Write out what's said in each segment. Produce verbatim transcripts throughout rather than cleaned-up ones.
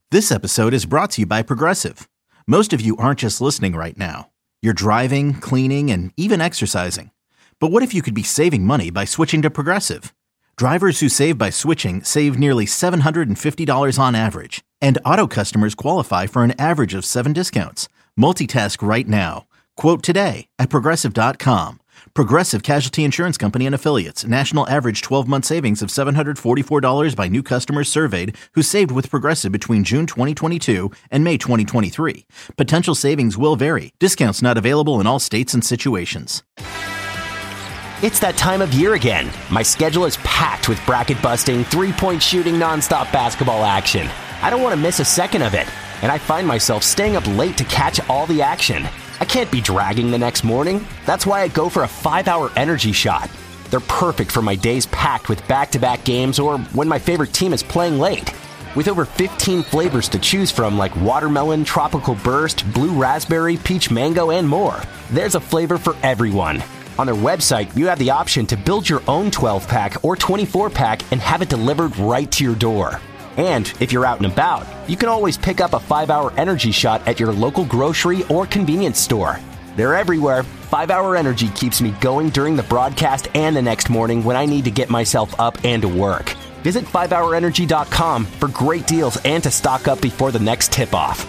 This episode is brought to you by Progressive. Most of you aren't just listening right now. You're driving, cleaning, and even exercising. But what if you could be saving money by switching to Progressive? Drivers who save by switching save nearly seven hundred fifty dollars on average. And auto customers qualify for an average of seven discounts. Multitask right now. Quote today at Progressive dot com. Progressive Casualty Insurance Company and Affiliates. National average twelve-month savings of seven hundred forty-four dollars by new customers surveyed who saved with Progressive between June twenty twenty-two and May twenty twenty-three. Potential savings will vary. Discounts not available in all states and situations. It's that time of year again. My schedule is packed with bracket-busting, three-point shooting, nonstop basketball action. I don't want to miss a second of it, and I find myself staying up late to catch all the action. I can't be dragging the next morning. That's why I go for a five-hour energy shot. They're perfect for my days packed with back-to-back games or when my favorite team is playing late. With over fifteen flavors to choose from like watermelon, tropical burst, blue raspberry, peach mango, and more, there's a flavor for everyone. On their website, you have the option to build your own twelve-pack or twenty-four-pack and have it delivered right to your door. And if you're out and about, you can always pick up a five-hour energy shot at your local grocery or convenience store. They're everywhere. five-hour Energy keeps me going during the broadcast and the next morning when I need to get myself up and to work. Visit five hour energy dot com for great deals and to stock up before the next tip-off.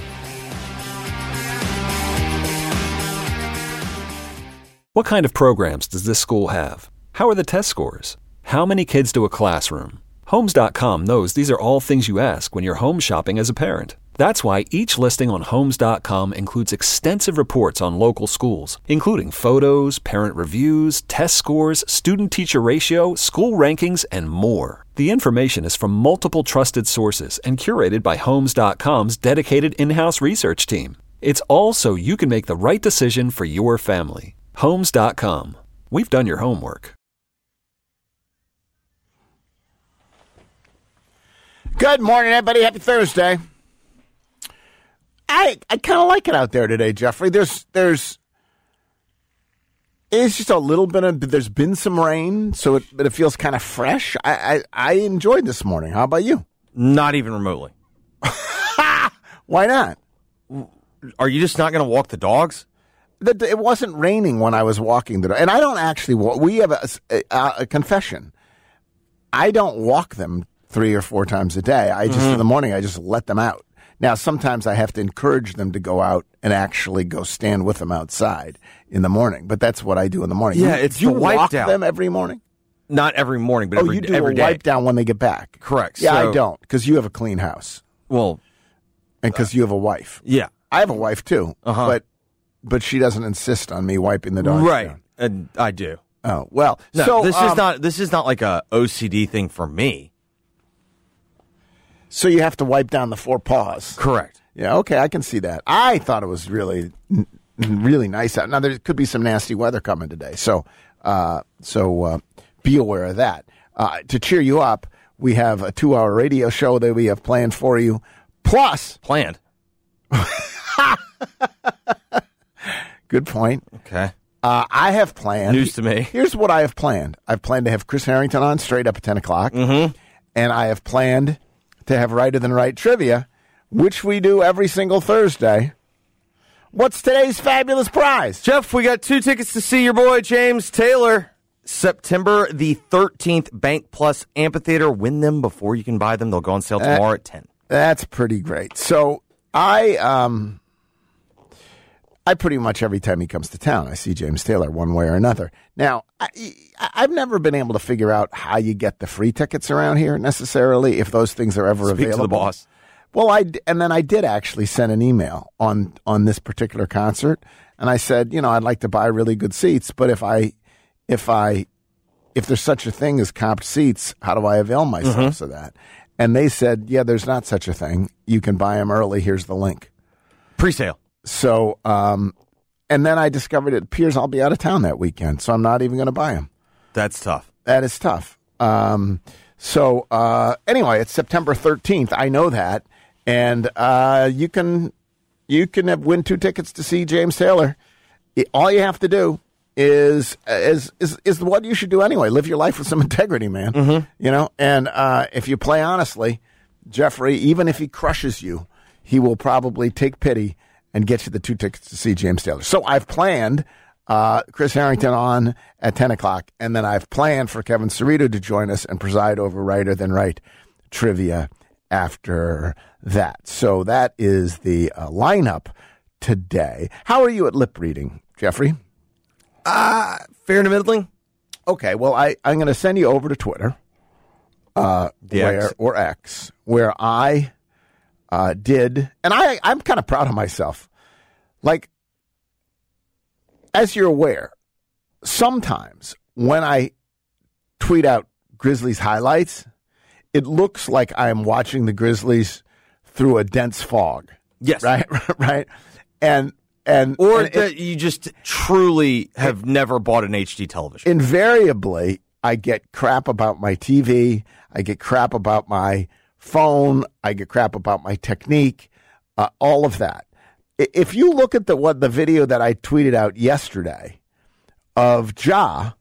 What kind of programs does this school have? How are the test scores? How many kids do a classroom? Homes dot com knows these are all things you ask when you're home shopping as a parent. That's why each listing on Homes dot com includes extensive reports on local schools, including photos, parent reviews, test scores, student-teacher ratio, school rankings, and more. The information is from multiple trusted sources and curated by Homes dot com's dedicated in-house research team. It's all so you can make the right decision for your family. Homes dot com. We've done your homework. Good morning, everybody. Happy Thursday. I I kind of like it out there today, Jeffrey. There's there's it's just a little bit of there's been some rain, so it but it feels kind of fresh. I, I I enjoyed this morning. How about you? Not even remotely. Why not? Are you just not going to walk the dogs? The, it wasn't raining when I was walking the dog, and I don't actually walk. We have a, a, a confession. I don't walk them three or four times a day. I just mm-hmm. in the morning I just let them out. Now sometimes I have to encourage them to go out and actually go stand with them outside in the morning. But that's what I do in the morning. Yeah, you, it's do you the wipe walk down. them every morning? Not every morning, but oh, every, you do every a day. wipe down when they get back. Correct. Yeah, so, I don't because you have a clean house. Well, and because uh, you have a wife. Yeah, I have a wife too. Uh-huh. But but she doesn't insist on me wiping the dogs right. down. And I do. Oh well. No, so this um, is not this is not like a O C D thing for me. So you have to wipe down the four paws. Correct. Yeah, okay, I can see that. I thought it was really, really nice out. Now, there could be some nasty weather coming today, so uh, so uh, be aware of that. Uh, to cheer you up, we have a two-hour radio show that we have planned for you. Plus... Planned? Good point. Okay. Uh, I have planned... News to me. Here's what I have planned. I've planned to have Chris Harrington on straight up at ten o'clock, mm-hmm. and I have planned to have Righter Than Right trivia, which we do every single Thursday. What's today's fabulous prize? Jeff, we got two tickets to see your boy James Taylor. September the thirteenth, Bank Plus Amphitheater. Win them before you can buy them. They'll go on sale tomorrow uh, at ten. That's pretty great. So I um, I pretty much every time he comes to town, I see James Taylor one way or another. Now, I, I've never been able to figure out how you get the free tickets around here necessarily, if those things are ever Speak available. To the boss. Well, I and then I did actually send an email on on this particular concert, and I said, you know, I'd like to buy really good seats, but if I if I if there's such a thing as comped seats, how do I avail myself mm-hmm. of that? And they said, yeah, there's not such a thing. You can buy them early. Here's the link. Pre-sale. So, um, and then I discovered it appears I'll be out of town that weekend, so I'm not even going to buy them. That's tough. That is tough. Um, so, uh, anyway, it's September thirteenth. I know that. And uh, you can you can have, win two tickets to see James Taylor. It, all you have to do is is is is what you should do anyway. Live your life with some integrity, man. Mm-hmm. You know, and uh, if you play honestly, Jeffrey, even if he crushes you, he will probably take pity and get you the two tickets to see James Taylor. So I've planned uh, Chris Harrington on at ten o'clock, and then I've planned for Kevin Cerrito to join us and preside over Writer Than Right trivia after that. So that is the uh, lineup today. How are you at lip reading, Jeffrey? Uh, fair to middling. Okay, well, I, I'm going to send you over to Twitter uh, where, X. or X, where I uh, did, and I, I'm kind of proud of myself. Like, as you're aware, sometimes when I tweet out Grizzlies highlights, it looks like I'm watching the Grizzlies through a dense fog. Yes. Right? Right? And and Or and that it, you just truly have never bought an H D television. invariably, I get crap about my T V. I get crap about my phone. I get crap about my technique. Uh, all of that. I- If you look at the what the video that I tweeted out yesterday of Ja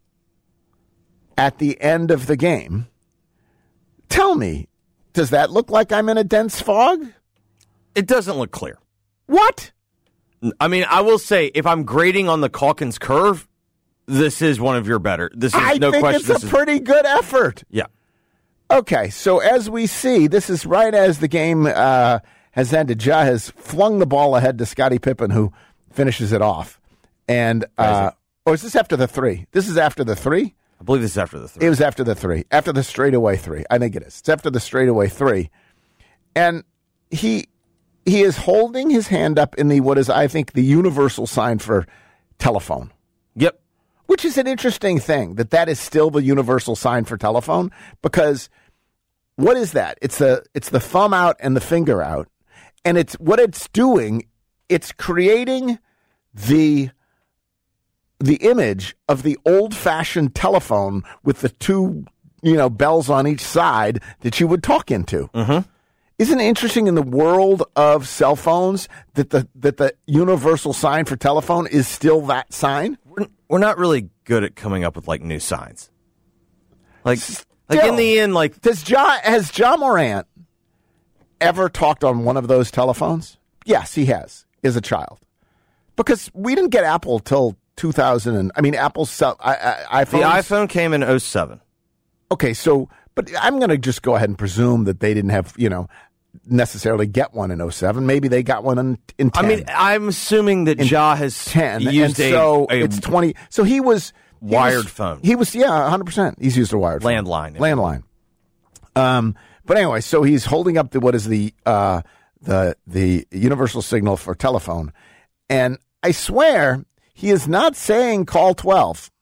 at the end of the game, tell me, does that look like I'm in a dense fog? It doesn't look clear. What? I mean, I will say, if I'm grading on the Calkins curve, this is one of your better. This is I no think question. it's this a is, pretty good effort. yeah. Okay, so as we see, this is right as the game uh, has ended. Ja has flung the ball ahead to Scottie Pippen, who finishes it off. And, uh, or is this after the three? This is after the three? I believe this is after the three. It was after the three, after the straightaway three. I think it is. It's after the straightaway three. And he he is holding his hand up in the, what is, I think, the universal sign for telephone. Yep. Which is an interesting thing, that that is still the universal sign for telephone, because what is that? It's the it's the thumb out and the finger out, and it's what it's doing. It's creating the the image of the old-fashioned telephone with the two, you know, bells on each side that you would talk into. Mm-hmm. Isn't it interesting in the world of cell phones that the that the universal sign for telephone is still that sign? We're, we're not really good at coming up with, like, new signs. Like, like in the end, like... Does Ja, has Ja Morant ever talked on one of those telephones? Yes, he has, as a child. Because we didn't get Apple till two thousand. And, I mean, Apple's cell, I, I, The iPhone came in oh seven. Okay, so, but I'm going to just go ahead and presume that they didn't have, you know, necessarily get one in oh seven. Maybe they got one in, in ten. I mean, I'm assuming that In Ja has ten. used and a, so a it's twenty. So he was. he wired was- phone. He was, yeah, one hundred percent. He's used a wired phone. Landline. Landline. Um, but anyway, so he's holding up the, what is the, uh, the, the universal signal for telephone. And I swear he is not saying call twelve.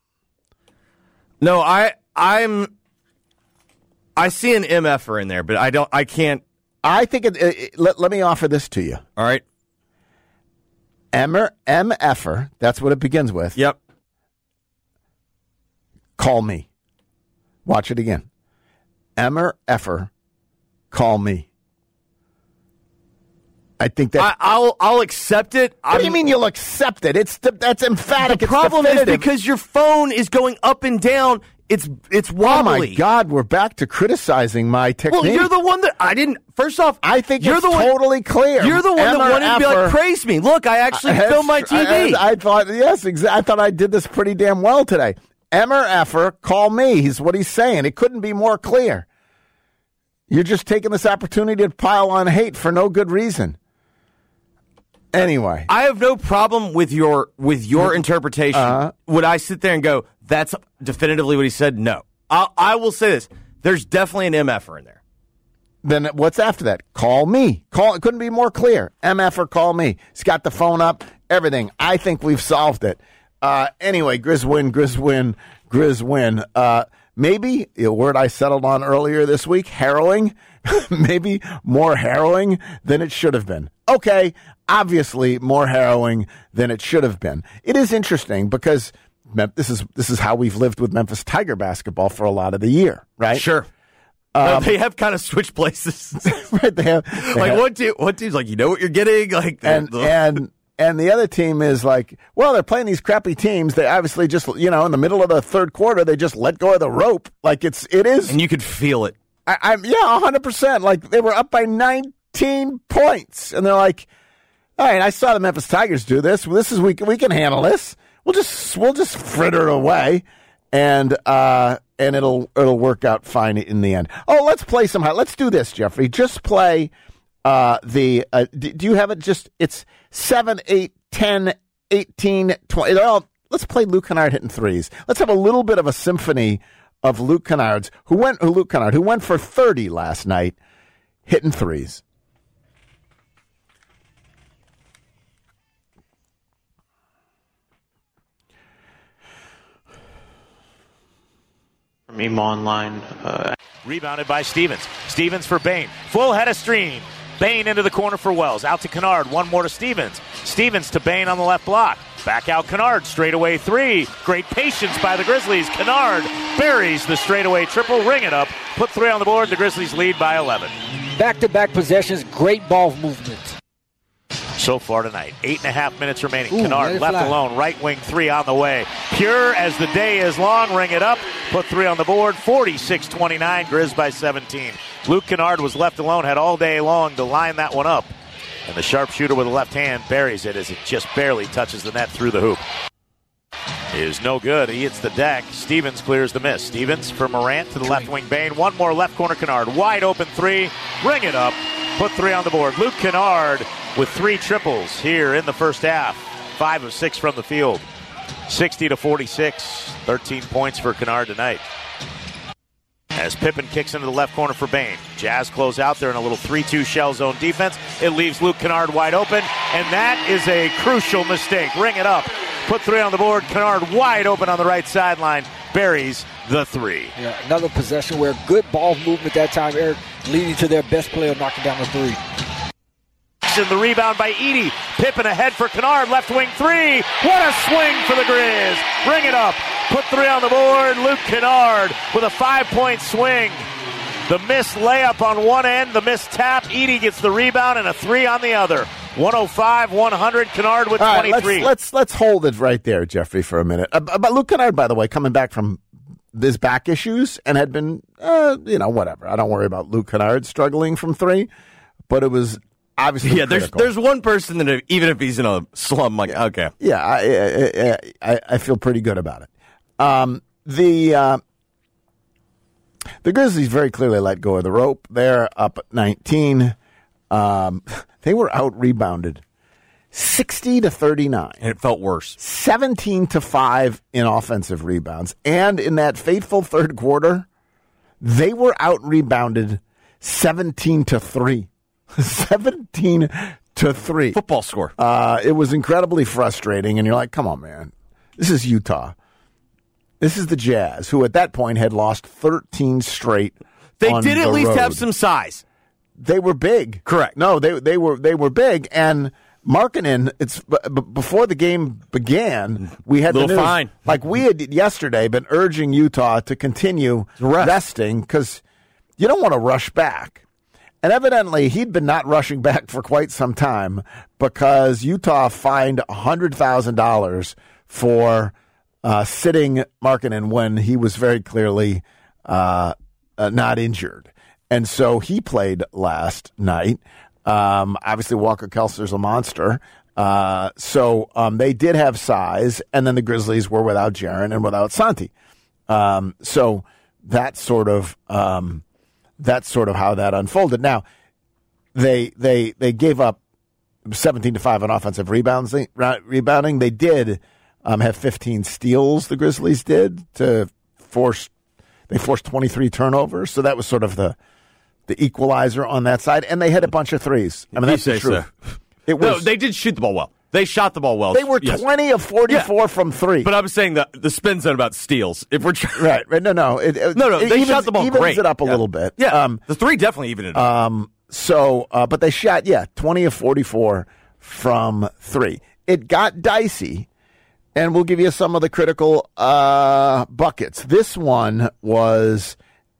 No, I, I'm... I see an M F-er in there, but I don't. I can't. I think it, it, it- let, let me offer this to you. All right. Emmer, M F-er, that's what it begins with. Yep. Call me. Watch it again. Emmer Effer, call me. I think that. I, I'll. I'll accept it. what do you mean you'll accept it? It's the, that's emphatic. The It's problem is definitive. because your phone is going up and down. It's it's Oh wobbly. my God, we're back to criticizing my technique. Well, you're the one that I didn't. First off, I think you're it's the one, totally clear. You're the one that Emmer wanted to be like, Effer- praise me. Look, I actually I- filmed my T V. I, I thought, yes, exa- I thought I did this pretty damn well today. Emmer Effer, call me. He's what he's saying. It couldn't be more clear. You're just taking this opportunity to pile on hate for no good reason. Anyway, I have no problem with your with your interpretation. Uh-huh. Would I sit there and go, that's definitively what he said? No. I'll, I will say this. There's definitely an M F-er in there. then what's after that? Call me. Call. It couldn't be more clear. M F or call me. He's got the phone up. Everything. I think we've solved it. Uh, anyway, Grizz win, Grizz win, Grizz win. Uh, maybe a word I settled on earlier this week, harrowing. Maybe more harrowing than it should have been. Okay, obviously more harrowing than it should have been. It is interesting because Mem- this is this is how we've lived with Memphis Tiger basketball for a lot of the year, right? Sure. No, they have kind of switched places. Right, they have, they like have- one team, one team's like, you know what you're getting, like, the, and the- and and the other team is like, well, they're playing these crappy teams. They obviously just, you know, in the middle of the third quarter, they just let go of the rope. Like it's it is. and you could feel it. I, I'm yeah, one hundred percent. Like they were up by nineteen points, and they're like, "All right, I saw the Memphis Tigers do this. Well, this is we we can handle this. We'll just we'll just fritter it away, and uh, and it'll it'll work out fine in the end." Oh, let's play some. Let's do this, Jeffrey. Just play uh, the. Uh, do, do you have it? Just it's seven, eight, ten, eighteen, twenty. They're all. Let's play Luke Kennard hitting threes. Let's have a little bit of a symphony of Luke Kennard's, who went, who Luke Kennard, who went for thirty last night, hitting threes. From Emo Online. Uh... Rebounded by Stevens. Stevens for Bain. Full head of stream. Bain into the corner for Wells. Out to Kennard. One more to Stevens. Stevens to Bain on the left block. Back out Kennard. Straightaway three. Great patience by the Grizzlies. Kennard buries the straightaway triple. Ring it up. Put three on the board. The Grizzlies lead by eleven. Back-to-back possessions. Great ball movement. So far tonight. Eight and a half minutes remaining. Ooh, Kennard left fly. alone. Right wing three on the way. Pure as the day is long. Ring it up. Put three on the board. forty-six twenty-nine. Grizz by seventeen. Luke Kennard was left alone. Had all day long to line that one up. And the sharpshooter with the left hand buries it as it just barely touches the net through the hoop. Is no good. He hits the deck. Stevens clears the miss. Stevens for Morant to the left wing. Bain. One more left corner. Kennard. Wide open three. Ring it up. Put three on the board. Luke Kennard with three triples here in the first half. Five of six from the field. sixty to forty-six. thirteen points for Kennard tonight. As Pippen kicks into the left corner for Bain. Jazz close out there in a little three two shell zone defense. It leaves Luke Kennard wide open, and that is a crucial mistake. Ring it up. Put three on the board. Kennard wide open on the right sideline. Buries the three. Yeah, another possession where good ball movement that time, Eric, leading to their best player knocking down the three. The rebound by Edey. Pippen ahead for Kennard. Left wing three. What a swing for the Grizz. Ring it up. Put three on the board. Luke Kennard with a five-point swing. The missed layup on one end. The missed tap. Edey gets the rebound and a three on the other. one oh five one hundred. Kennard with All right, twenty-three. Let's, let's let's hold it right there, Jeffrey, for a minute. Uh, but Luke Kennard, by the way, coming back from his back issues and had been, uh, you know, whatever. I don't worry about Luke Kennard struggling from three, but it was obviously yeah. There's critical. there's one person that even if he's in a slum, like okay, yeah, I I, I, I feel pretty good about it. Um, the uh, the Grizzlies very clearly let go of the rope. They're up at nineteen. Um, they were out rebounded sixty to thirty-nine. and it felt worse. seventeen to five in offensive rebounds. And in that fateful third quarter, they were out rebounded seventeen to three. seventeen to three. Football score. Uh, it was incredibly frustrating, and you're like, come on, man. This is Utah. This is the Jazz, who at that point had lost thirteen straight. They on did at the least road. have some size. They were big. Correct. No, they they were they were big, and Markkanen, it's b- b- before the game began, we had the Little news, fine. like we had yesterday been urging Utah to continue Rest. resting because you don't want to rush back. And evidently, he'd been not rushing back for quite some time because Utah fined one hundred thousand dollars for uh, sitting Markkanen when he was very clearly uh, uh, not injured. And so he played last night. Um, obviously, Walker Kessler's a monster. Uh, so um, they did have size, and then the Grizzlies were without Jaren and without Santi. Um, so that's sort of um, that's sort of how that unfolded. Now they they they gave up seventeen to five on offensive rebounds. Rebounding, they did um, have fifteen steals. The Grizzlies did to force they forced twenty-three turnovers. So that was sort of the the equalizer on that side, and they hit a bunch of threes. I mean, that's You the say truth. so. It was. No, they did shoot the ball well. They shot the ball well. They were Yes. twenty of forty-four Yeah. from three. But I was saying the the spin zone about steals. If we're trying, right, right. No, no. It, it, no, no. it They evens, shot the ball evens great. it up a Yeah. little bit. Yeah, Um, the three definitely evened it up. um. So, uh, but they shot, yeah, twenty of forty-four from three. It got dicey, and we'll give you some of the critical uh, buckets. This one was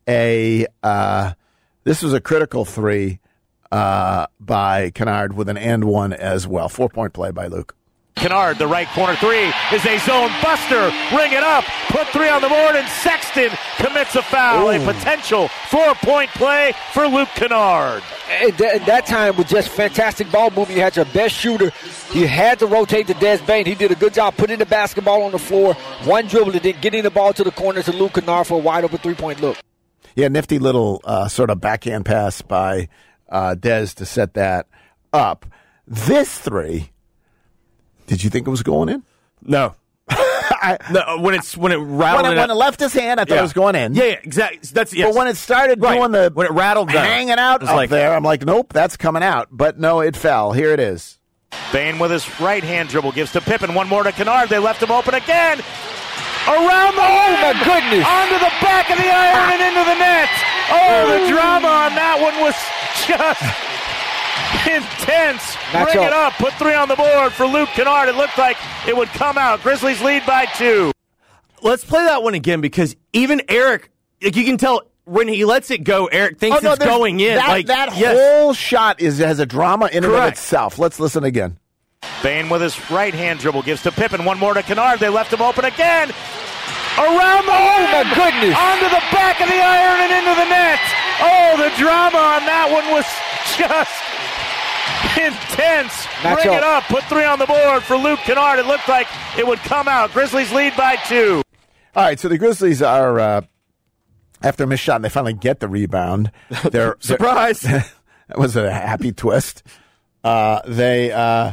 a uh, this was a critical three uh, by Kennard with an and one as well. Four point play by Luke. Kennard, the right corner three, is a zone buster. Ring it up, put three on the board, and Sexton commits a foul. Ooh. A potential four-point play for Luke Kennard. And that, that time was just fantastic ball movement. You had your best shooter. You had to rotate to Des Bain. He did a good job putting the basketball on the floor. One dribble and then getting the ball to the corner to Luke Kennard for a wide-open three-point look. Yeah, nifty little uh, sort of backhand pass by uh, Des to set that up. This three... Did you think it was going in? No. I, no, when it's when it rattled when it, it, when it left his hand, I thought yeah. it was going in. Yeah, yeah, exactly. That's yes. But when it started right. doing the when it rattled, hanging out up like, there, I'm like, nope, that's coming out. But no, it fell. Here it is. Bain with his right hand dribble gives to Pippen. One more to Kennard. They left him open again. Around the oh my goodness! Onto the back of the iron and into the net. Oh, the drama on that one was just intense. Match Bring up. it up. Put three on the board for Luke Kennard. It looked like it would come out. Grizzlies lead by two. Let's play that one again because even Eric, like you can tell when he lets it go, Eric thinks oh, no, it's going in. That, like that yes. whole shot is has a drama in and of Correct. itself. Let's listen again. Bain with his right hand dribble gives to Pippen. One more to Kennard. They left him open again. Around the Oh my goodness! Onto the back of the iron and into the net. Oh, the drama on that one was just intense. Match Bring up. it up. Put three on the board for Luke Kennard. It looked like it would come out. Grizzlies lead by two. All right, so the Grizzlies are, uh, after a missed shot, and they finally get the rebound. They're Surprise! They're, that was a happy twist. Uh, they, uh,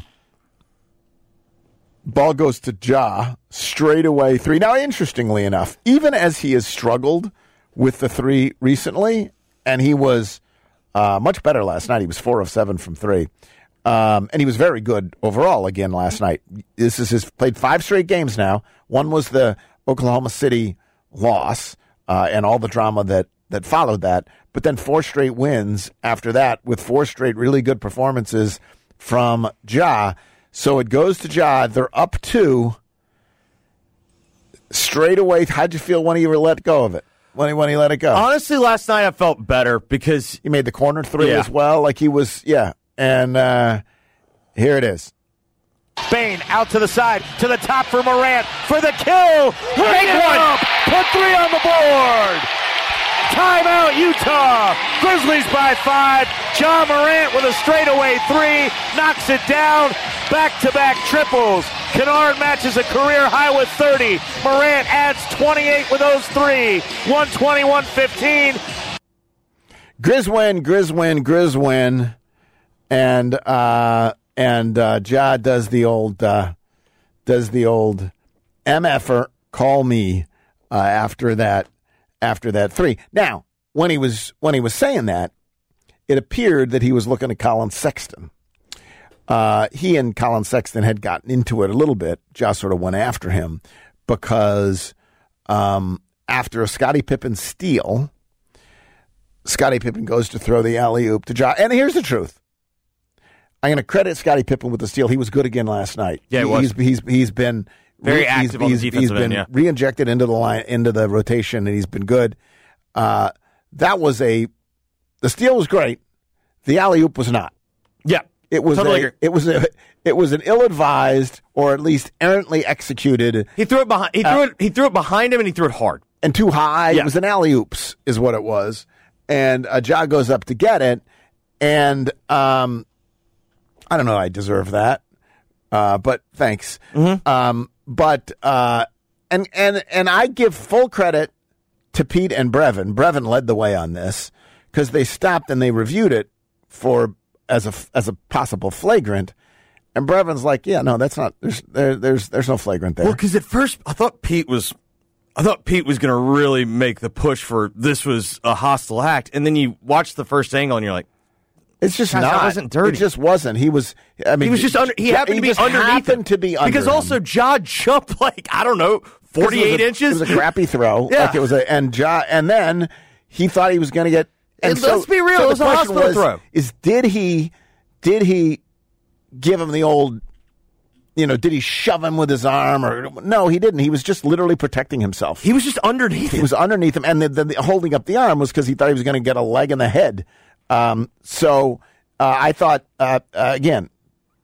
ball goes to Ja, straight away three. Now, interestingly enough, even as he has struggled with the three recently, and he was uh, much better last night. He was four of seven from three. Um, and he was very good overall again last night. This is his played five straight games now. One was the Oklahoma City loss uh, and all the drama that, that followed that. But then four straight wins after that with four straight really good performances from Ja. So it goes to Ja. They're up two straight away. How'd you feel when he let go of it? When he, when he let it go? Honestly, last night I felt better because he made the corner three yeah. as well. Like he was, yeah. And uh, here it is. Bain out to the side, to the top for Morant for the kill. Make one. Up. Put three on the board. Timeout, Utah. Grizzlies by five. Ja Morant with a straightaway three. Knocks it down. Back-to-back triples. Kennard matches a career high with thirty. Morant adds twenty-eight with those three. one twenty-one fifteen. Grizz win, Grizz win, Grizz win. And uh, and uh, Ja does the old uh, does the old M F-er, call me uh, after that after that three. Now, when he was when he was saying that, it appeared that he was looking at Colin Sexton. Uh, he and Colin Sexton had gotten into it a little bit. Ja sort of went after him because um, after a Scottie Pippen steal, Scottie Pippen goes to throw the alley-oop to Ja. And here's the truth. I'm going to credit Scottie Pippen with the steal. He was good again last night. Yeah, he he, was. He's, he's, he's been very he's, active on he's, the He's defensive been end, yeah. re-injected into the line, into the rotation, and he's been good. Uh, that was a the steal was great. The alley-oop was not. Yeah, it was. Totally a, agree. It was a. It was an ill-advised, or at least errantly executed. He threw it behind. He threw uh, it. He threw it behind him, and he threw it hard and too high. Yeah. It was an alley-oops, is what it was. And uh, Ja goes up to get it, and um, I don't know. I deserve that, uh, but thanks. Mm-hmm. Um, but uh, and and and I give full credit to Pete and Brevin. Brevin led the way on this because they stopped and they reviewed it for as a as a possible flagrant. And Brevin's like, yeah, no, that's not. There's there, there's there's no flagrant there. Well, because at first I thought Pete was, I thought Pete was going to really make the push for this was a hostile act, and then you watch the first angle and you're like, it's just Guys, not. that wasn't dirty. It just wasn't. He was. I mean, he was just under. He happened to be just underneath happened him. to be under because him. also Ja jumped like I don't know forty-eight it a, inches. It was a crappy throw. Yeah. Like it was a and Ja and then he thought he was going to get. And And so, let's be real, so it was the a question hospital was, throw. Is did he did he give him the old? You know, did he shove him with his arm or no? He didn't. He was just literally protecting himself. He was just underneath. He him. was underneath him, and the, the, the holding up the arm was because he thought he was going to get a leg in the head. Um, so uh, I thought uh, uh, again,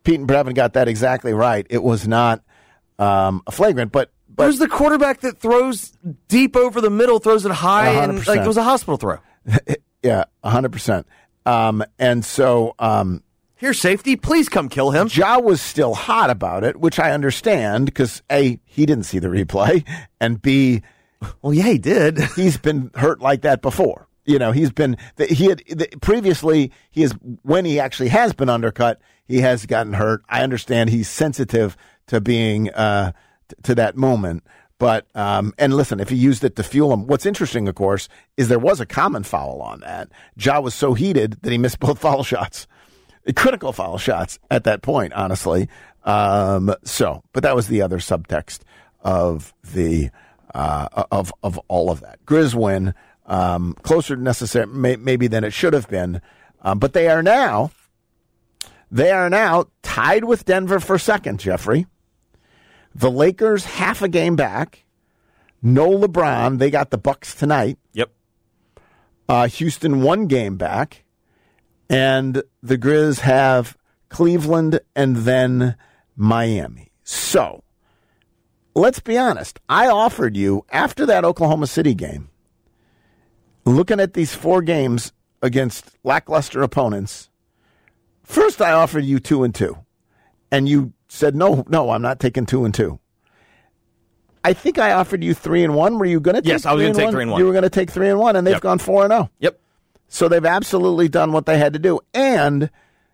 Pete and Brevin got that exactly right. It was not um, a flagrant, but, but Who's the quarterback that throws deep over the middle, throws it high, one hundred and percent. like it was a hospital throw? yeah, one hundred percent. Um, and so um, Here, safety, please come kill him. Ja was still hot about it, which I understand because A, he didn't see the replay, and B, Well, yeah, he did. he's been hurt like that before. You know, he's been he had previously. He is when he actually has been undercut. He has gotten hurt. I understand he's sensitive to being uh, t- to that moment. But um, and listen, if he used it to fuel him, what's interesting, of course, is there was a common foul on that. Ja was so heated that he missed both foul shots, critical foul shots at that point. Honestly, um, so but that was the other subtext of the uh, of of all of that. Grizz win. Um, closer to necessary, may, maybe than it should have been, um, but they are now, they are now tied with Denver for second. Jeffrey, the Lakers half a game back. No LeBron. They got the Bucks tonight. Yep. Uh, Houston one game back, and the Grizz have Cleveland and then Miami. So let's be honest. I offered you after that Oklahoma City game. Looking at these four games against lackluster opponents, first I offered you two and two, and you said, no, no, I'm not taking two and two. I think I offered you three and one. Were you going to take Yes, I was going gonna to take three and one. You were going to take three and one, and they've Yep. gone four and oh. Yep. So they've absolutely done what they had to do. And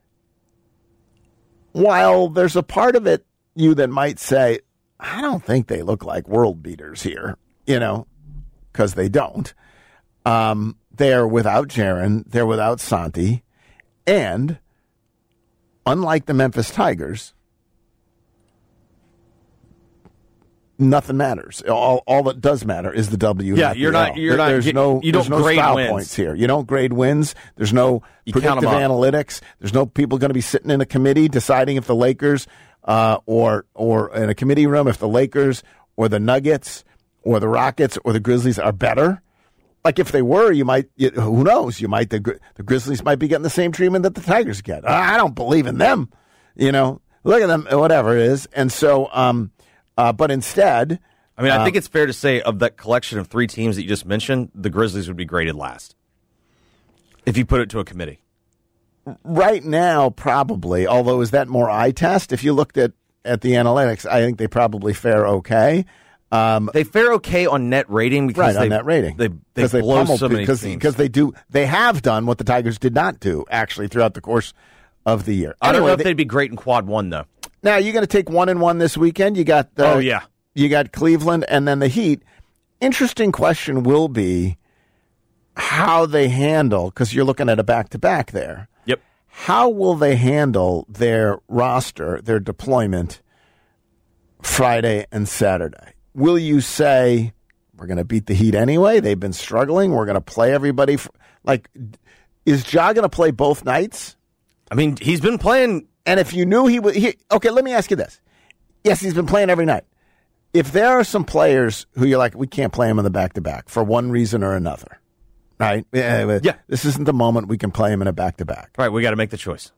while there's a part of it, you that might say, I don't think they look like world beaters here, you know, because they don't. Um, they're without Jaren, they're without Santi, and unlike the Memphis Tigers, nothing matters. All all that does matter is the W. Yeah, not the you're not- L. you're not There's get- no. you don't there's no grade style wins. points here. You don't grade wins. There's no You count 'em predictive up. analytics. There's no people going to be sitting in a committee deciding if the Lakers uh, or or in a committee room if the Lakers or the Nuggets or the Rockets or the Grizzlies are better. Like if they were, you might. You, who knows? You might. The, Gri- the Grizzlies might be getting the same treatment that the Tigers get. I don't believe in them. You know, look at them. Whatever it is, and so. Um, uh, but instead. I mean, I Uh, think it's fair to say of that collection of three teams that you just mentioned, the Grizzlies would be graded last if you put it to a committee. Right now, probably. Although, is that more eye test? If you looked at, at the analytics, I think they probably fare okay. Um, They fare okay on net rating because right they, on that rating They they, because they blow pummeled so many because teams. because they do they have done what the Tigers did not do actually throughout the course of the year. I don't know Anyway, if they- they'd be great in quad one though. now you're going to take one and one this weekend. You got the, Oh, yeah. you got Cleveland and then the Heat. Interesting question will be how they handle because you're looking at a back to back there. Yep. How will they handle their roster, their deployment Friday and Saturday? Will you say, we're going to beat the Heat anyway? They've been struggling. We're going to play everybody. For, like, is Ja going to play both nights? I mean, he's been playing. And if you knew he would. He, okay, let me ask you this. Yes, he's been playing every night. If there are some players who you're like, we can't play him in the back to back for one reason or another, right? Yeah. Yeah. This isn't the moment we can play him in a back to back. Right, we got to make the choice.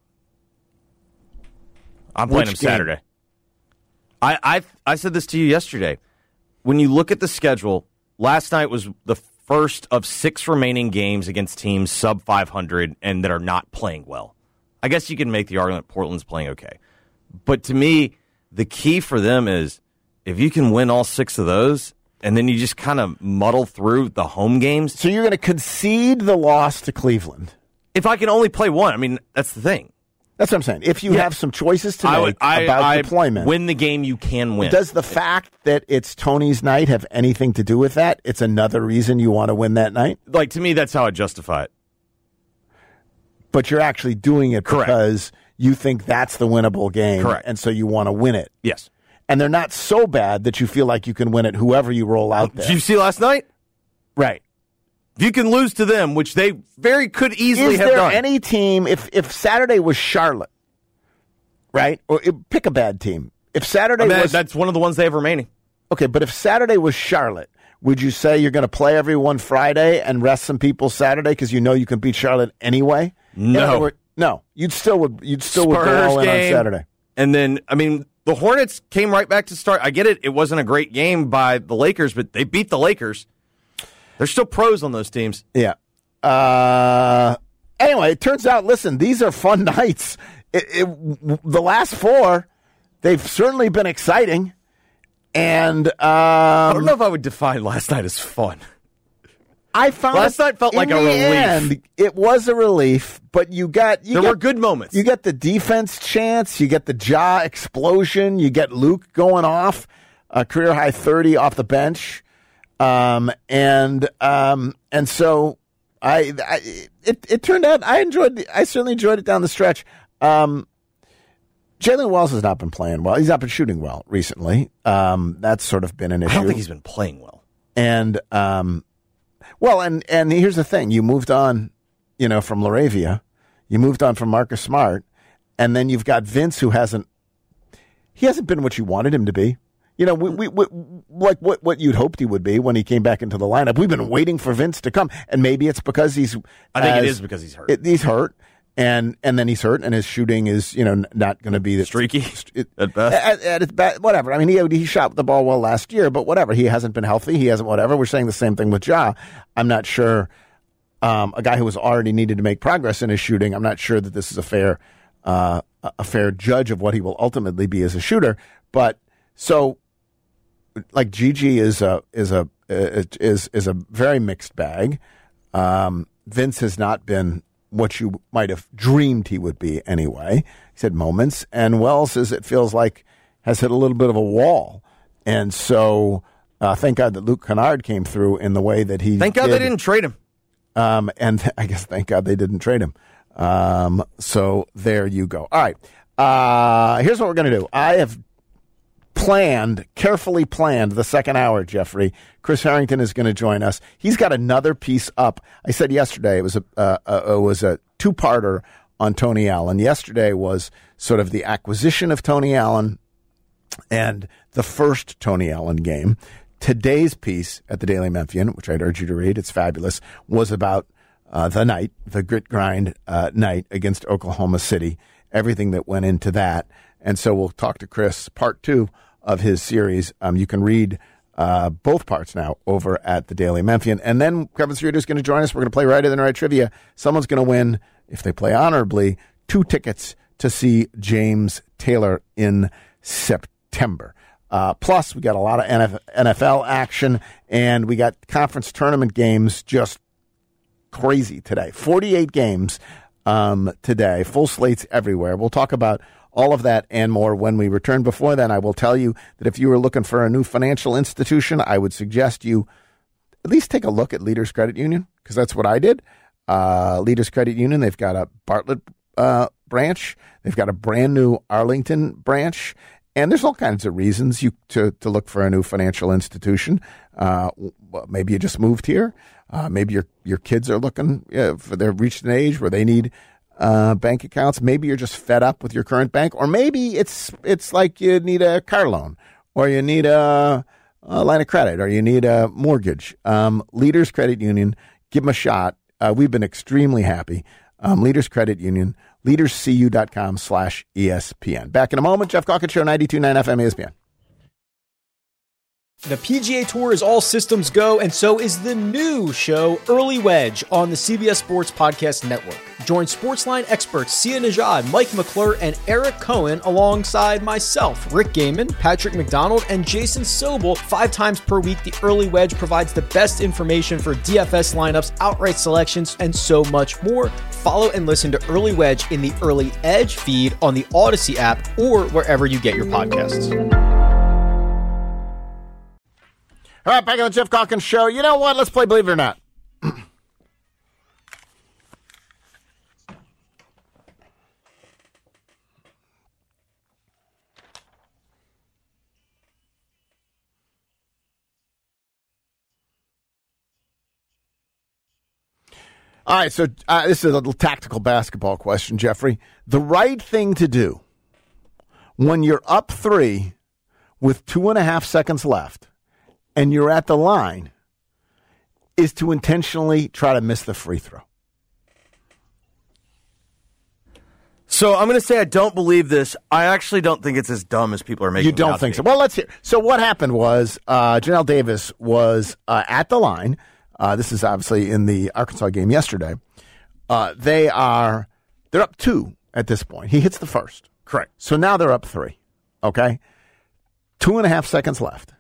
I'm playing Which him game? Saturday. I, I I said this to you yesterday. When you look at the schedule, last night was the first of six remaining games against teams sub five hundred and that are not playing well. I guess you can make the argument Portland's playing okay. But to me, the key for them is if you can win all six of those and then you just kind of muddle through the home games. So you're going to concede the loss to Cleveland. If I can only play one, I mean, that's the thing. That's what I'm saying. If you Yeah. have some choices to I make would, I, about I deployment, win the game you can win. does the fact that it's Tony's night have anything to do with that? It's another reason you want to win that night? Like, to me, that's how I justify it. But you're actually doing it Correct. because you think that's the winnable game. Correct. And so you want to win it. Yes. And they're not so bad that you feel like you can win it whoever you roll out there. Did you see last night? Right. If you can lose to them, which they very could easily Is have there done. any team, if, if Saturday was Charlotte, right? Or it, pick a bad team. If Saturday I mean, was... that's one of the ones they have remaining. Okay, but if Saturday was Charlotte, would you say you're going to play everyone Friday and rest some people Saturday because you know you can beat Charlotte anyway? In No. other words, no. You'd still would. You'd still would go Spurs all in game. on Saturday. And then, I mean, the Hornets came right back to start. I get it. It wasn't a great game by the Lakers, but they beat the Lakers. There's still pros on those teams. Yeah. Uh, anyway, it turns out, listen, these are fun nights. It, it, the last four, they've certainly been exciting. And um, I don't know if I would define last night as fun. I found last night felt like a relief. End, it was a relief, but you got you there got, were good moments. You get the defense chance, you get the Ja explosion, you get Luke going off a career high thirty off the bench, um, and um, and so I, I it it turned out I enjoyed I certainly enjoyed it down the stretch. Um, Jalen Wells has not been playing well. He's not been shooting well recently. Um, that's sort of been an issue. I don't think he's been playing well. And um. Well, and, and here's the thing. You moved on, you know, from Laravia. You moved on from Marcus Smart. And then you've got Vince, who hasn't – he hasn't been what you wanted him to be. You know, we, we, we, like what, what you'd hoped he would be when he came back into the lineup. We've been waiting for Vince to come. And maybe it's because he's – I think as, it is because he's hurt. It, he's hurt. And and then he's hurt, and his shooting is, you know, not going to be the, streaky it, at best. At, at its best, whatever. I mean, he he shot the ball well last year, but whatever. He hasn't been healthy. He hasn't whatever. We're saying the same thing with Ja. I'm not sure. Um, a guy who was already needed to make progress in his shooting. I'm not sure that this is a fair uh, a fair judge of what he will ultimately be as a shooter. But so, like Gigi is a is a is is a very mixed bag. Um, Vince has not been what you might have dreamed he would be anyway. He said moments. And Wells says it feels like has hit a little bit of a wall. And so uh, thank God that Luke Kennard came through in the way that he Thank God did. they didn't trade him. Um, and th- I guess thank God they didn't trade him. Um, so there you go. All right. Uh, here's what we're going to do. I have planned, carefully planned the second hour, Jeffrey. Chris Harrington is going to join us. He's got another piece up. I said yesterday it was a uh, uh, it was a two-parter on Tony Allen. Yesterday was sort of the acquisition of Tony Allen and the first Tony Allen game. Today's piece at the Daily Memphian, which I'd urge you to read, it's fabulous, was about uh, the night, the grit grind uh, night against Oklahoma City, everything that went into that. And so we'll talk to Chris, part two of his series. Um, you can read uh, both parts now over at the Daily Memphian. And then Kevin Cerrito is going to join us. We're going to play Right Than Right Trivia. Someone's going to win, if they play honorably, two tickets to see James Taylor in September. Uh, plus, we got a lot of N F L action, and we got conference tournament games just crazy today. forty-eight games um, today, full slates everywhere. We'll talk about all of that and more when we return. Before then, I will tell you that if you are looking for a new financial institution, I would suggest you at least take a look at Leaders Credit Union, because that's what I did. Uh, Leaders Credit Union, they've got a Bartlett uh, branch. They've got a brand new Arlington branch. And there's all kinds of reasons you to, to look for a new financial institution. Uh, maybe you just moved here. Uh, maybe your your kids are looking, uh, for they've reached an age where they need uh, bank accounts. Maybe you're just fed up with your current bank, or maybe it's it's like you need a car loan, or you need a, a line of credit, or you need a mortgage. Um, Leaders Credit Union, give them a shot. Uh, we've been extremely happy. Um, Leaders Credit Union, leaderscu.com slash ESPN. Back in a moment, Jeff Calkins Show, ninety-two point nine F M E S P N. The P G A Tour is all systems go, and so is the new show, Early Wedge, on the C B S Sports Podcast Network. Join Sportsline experts Sia Nejad, Mike McClure, and Eric Cohen alongside myself, Rick Gaiman, Patrick McDonald, and Jason Sobel. Five times per week, the Early Wedge provides the best information for D F S lineups, outright selections, and so much more. Follow and listen to Early Wedge in the Early Edge feed on the Odyssey app or wherever you get your podcasts. All right, back on the Jeff Calkins Show. You know what? Let's play Believe It or Not. All right, so uh, this is a little tactical basketball question, Jeffrey. The right thing to do when you're up three with two and a half seconds left and you're at the line is to intentionally try to miss the free throw. So I'm going to say I don't believe this. I actually don't think it's as dumb as people are making it out to be. You don't think so? Well, let's hear. So what happened was uh, Janelle Davis was uh, at the line. Uh, this is obviously in the Arkansas game yesterday. Uh, they are they're up two at this point. He hits the first. Correct. So now they're up three. Okay, two and a half seconds left.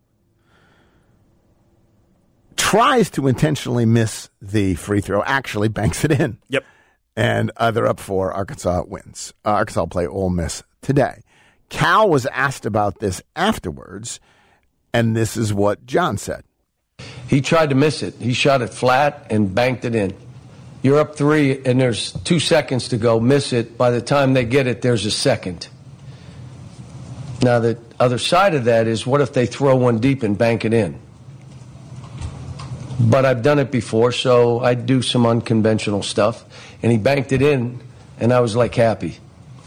Tries to intentionally miss the free throw. Actually banks it in. Yep. And uh, they're up four. Arkansas wins. Uh, Arkansas will play Ole Miss today. Cal was asked about this afterwards, and this is what John said. He tried to miss it. He shot it flat and banked it in. You're up three, and there's two seconds to go. Miss it. By the time they get it, there's a second. Now, the other side of that is, what if they throw one deep and bank it in? But I've done it before, so I do some unconventional stuff. And he banked it in, and I was, like, happy.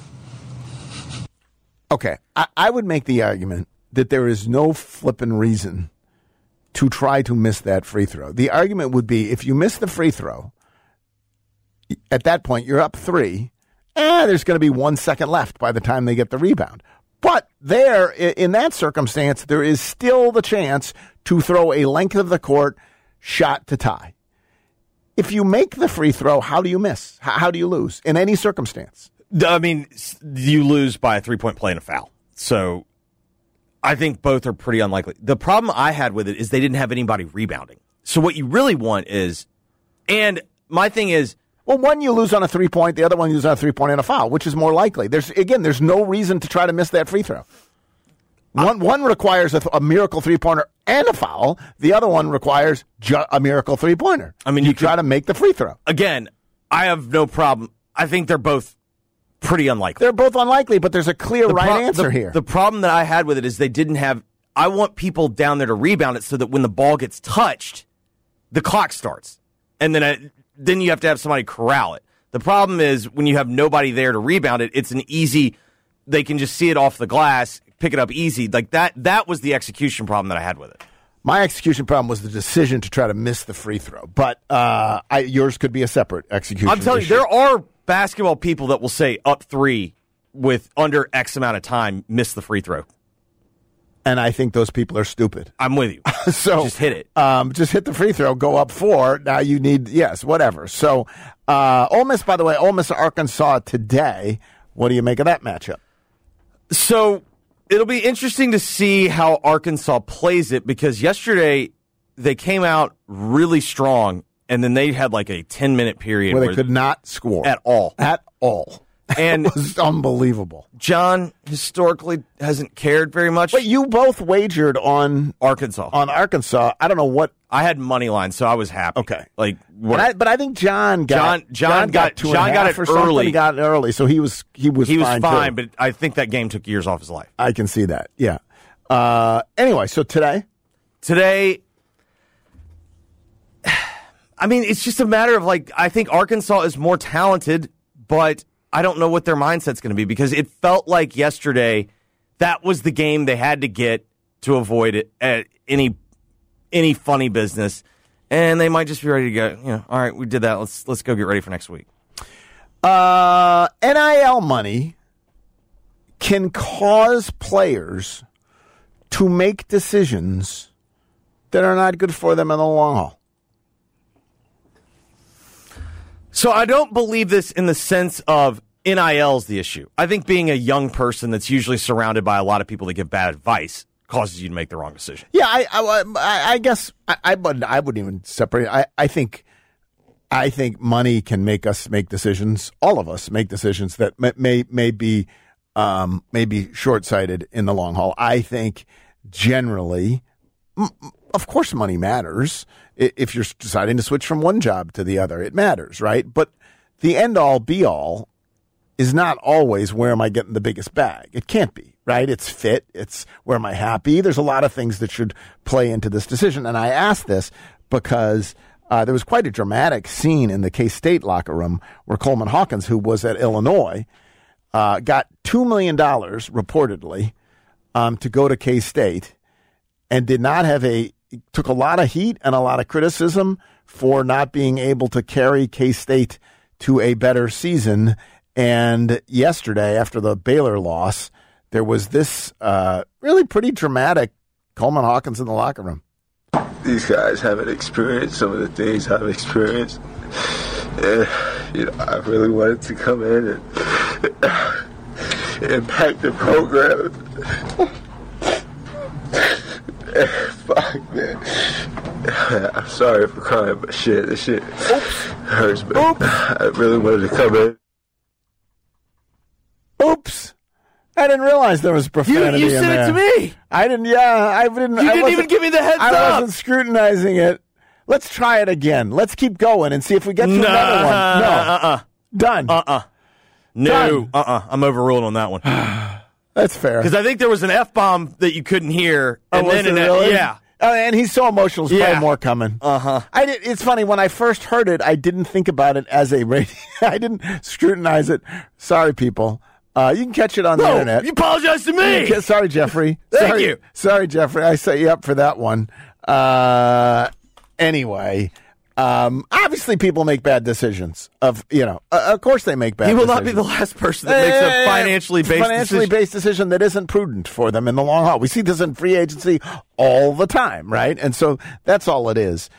Okay. I, I would make the argument that there is no flippin' reason to try to miss that free throw. The argument would be if you miss the free throw, at that point you're up three, and there's going to be one second left by the time they get the rebound. But there, in that circumstance, there is still the chance to throw a length of the court shot to tie. If you make the free throw, how do you miss? How do you lose in any circumstance? I mean, you lose by a three-point play and a foul. So I think both are pretty unlikely. The problem I had with it is they didn't have anybody rebounding. So what you really want is, and my thing is, well, one you lose on a three-point, the other one you lose on a three-point and a foul, which is more likely. There's again, there's no reason to try to miss that free throw. One one requires a, a miracle three-pointer and a foul. The other one requires ju- a miracle three-pointer. I mean, you, you try could, to make the free throw. Again, I have no problem. I think they're both pretty unlikely. They're both unlikely, but there's a clear the right pro- answer the, here. The problem that I had with it is they didn't have – I want people down there to rebound it so that when the ball gets touched, the clock starts. And then I, then you have to have somebody corral it. The problem is when you have nobody there to rebound it, it's an easy – they can just see it off the glass, pick it up easy. Like that that was the execution problem that I had with it. My execution problem was the decision to try to miss the free throw. But uh, I, yours could be a separate execution I'm telling issue. you, there are basketball people that will say up three with under X amount of time, miss the free throw. And I think those people are stupid. I'm with you. So just hit it. Um, just hit the free throw, go up four. Now you need, yes, whatever. So uh, Ole Miss, by the way, Ole Miss Arkansas today. What do you make of that matchup? So it'll be interesting to see how Arkansas plays it because yesterday they came out really strong and then they had like a ten-minute period where they where could not score. At all. At all. And it was unbelievable. John historically hasn't cared very much. But you both wagered on Arkansas. On Arkansas. I don't know what. I had money line, so I was happy. Okay. Like, but I, but I think John got John, John, John got, got two John and a got half it or something. early. He got it early, so he was he was he was fine, fine too. but I think that game took years off his life. I can see that. Yeah. Uh, anyway, so today, today. I mean, it's just a matter of like I think Arkansas is more talented, but I don't know what their mindset's going to be because it felt like yesterday that was the game they had to get to avoid it at any any funny business, and they might just be ready to go. You know, all right, we did that. Let's let's go get ready for next week. Uh, N I L money can cause players to make decisions that are not good for them in the long haul. So I don't believe this in the sense of N I L's the issue. I think being a young person that's usually surrounded by a lot of people that give bad advice causes you to make the wrong decision. Yeah, I I, I guess I, I wouldn't I wouldn't even separate. I, I think I think money can make us make decisions. All of us make decisions that may may, may be um, may be short sighted in the long haul. I think generally, of course, money matters. If you're deciding to switch from one job to the other, it matters, right? But the end all be all is not always where am I getting the biggest bag. It can't be, right? It's fit. It's where am I happy? There's a lot of things that should play into this decision. And I asked this because uh, there was quite a dramatic scene in the K-State locker room where Coleman Hawkins, who was at Illinois, uh, got two million dollars reportedly um, to go to K-State and did not have a took a lot of heat and a lot of criticism for not being able to carry K-State to a better season And yesterday, after the Baylor loss, there was this uh, really pretty dramatic Coleman Hawkins in the locker room. These guys haven't experienced some of the things I've experienced. And, you know, I really wanted to come in and impact the program. Fuck, man. I'm sorry for crying, but shit, this shit Oops. hurts, man. Oops. I really wanted to come in. Oops. I didn't realize there was profanity You, you in said there. it to me. I didn't, yeah, I didn't. You I didn't even give me the heads I up. I wasn't scrutinizing it. Let's try it again. Let's keep going and see if we get to nah, another one. No. Uh-uh. Done. Uh-uh. No. Done. Uh-uh. I'm overruled on that one. That's fair. Because I think there was an F-bomb that you couldn't hear. Oh, And was then it an really? Yeah. Oh, and he's so emotional. There's Yeah. probably more coming. Uh-huh. I did, it's funny. When I first heard it, I didn't think about it as a radio. I didn't scrutinize it. Sorry, people. Uh, you can catch it on the No, internet. you apologize to me. You can- sorry, Jeffrey. Thank sorry, you. Sorry, Jeffrey. I set you up for that one. Uh, anyway, um, obviously people make bad decisions. Of you know, uh, of course they make bad. He will decisions. not be the last person that makes a financially based financially decision. based decision that isn't prudent for them in the long haul. We see this in free agency all the time, right? And so that's all it is.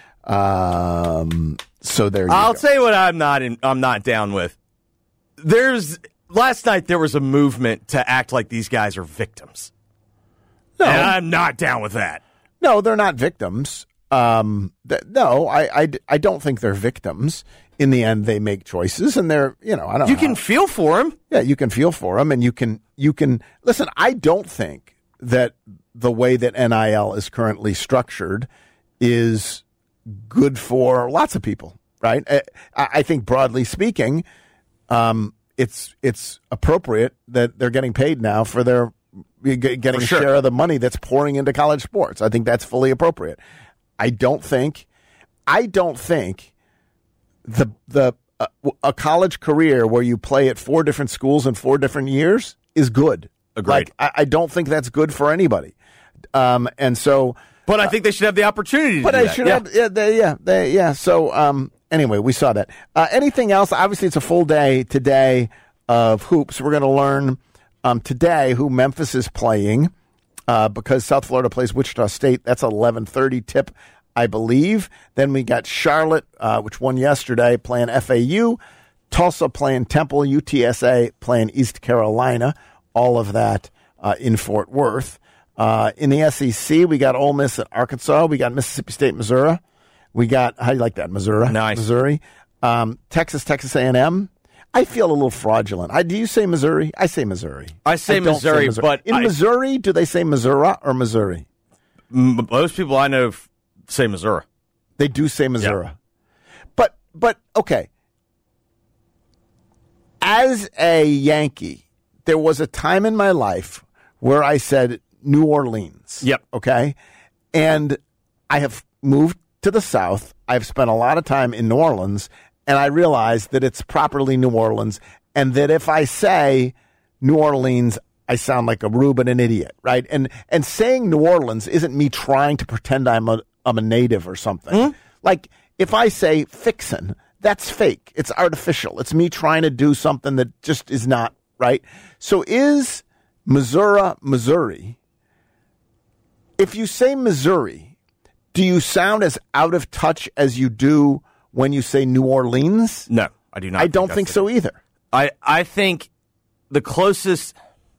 Um, so there you I'll go. tell you what I'm not in, I'm not down with. There's last night there was a movement to act like these guys are victims. No. And I'm not down with that. No, they're not victims. Um, th- no, I, I, I don't think they're victims. In the end, they make choices, and they're, you know, I don't You know. can feel for them. Yeah, you can feel for them, and you can, you can, listen, I don't think that the way that N I L is currently structured is good for lots of people, right? I, I think broadly speaking, um, it's, it's appropriate that they're getting paid now for their getting For a sure. share of the money that's pouring into college sports. I think that's fully appropriate. I don't think, I don't think the the uh, a college career where you play at four different schools in four different years is good. Agreed. Like I, I don't think that's good for anybody. Um, and so, But I think they should have the opportunity to but do I that. should Yeah. have, yeah, they, yeah, they, yeah. So, um, anyway, we saw that. Uh, anything else? Obviously, it's a full day today of hoops. We're going to learn um, today who Memphis is playing uh, because South Florida plays Wichita State. That's an eleven thirty tip, I believe. Then we got Charlotte, uh, which won yesterday, playing F A U. Tulsa playing Temple. U T S A playing East Carolina. All of that uh, in Fort Worth. Uh, in the S E C, we got Ole Miss at Arkansas. We got Mississippi State, Missouri. We got, how do you like that, Missouri? Nice. Missouri. Um, Texas, Texas A and M. I feel a little fraudulent. I, do you say Missouri? I say Missouri. I say don't Missouri, but in I- Missouri, do they say Missouri or Missouri? M- Most people I know f- say Missouri. They do say Missouri. But, but, okay. As a Yankee, there was a time in my life where I said New Orleans. Yep. Okay. And I have moved to the South. I've spent a lot of time in New Orleans, and I realized that it's properly New Orleans, and that if I say New Orleans, I sound like a rube and an idiot, right? And and saying New Orleans isn't me trying to pretend I'm a I'm a native or something. Mm-hmm. Like if I say Fixin', that's fake. It's artificial. It's me trying to do something that just is not right. So is Missouri, Missouri? If you say Missouri, do you sound as out of touch as you do when you say New Orleans? No, I do not. I don't that's think the- so either. I, I think the closest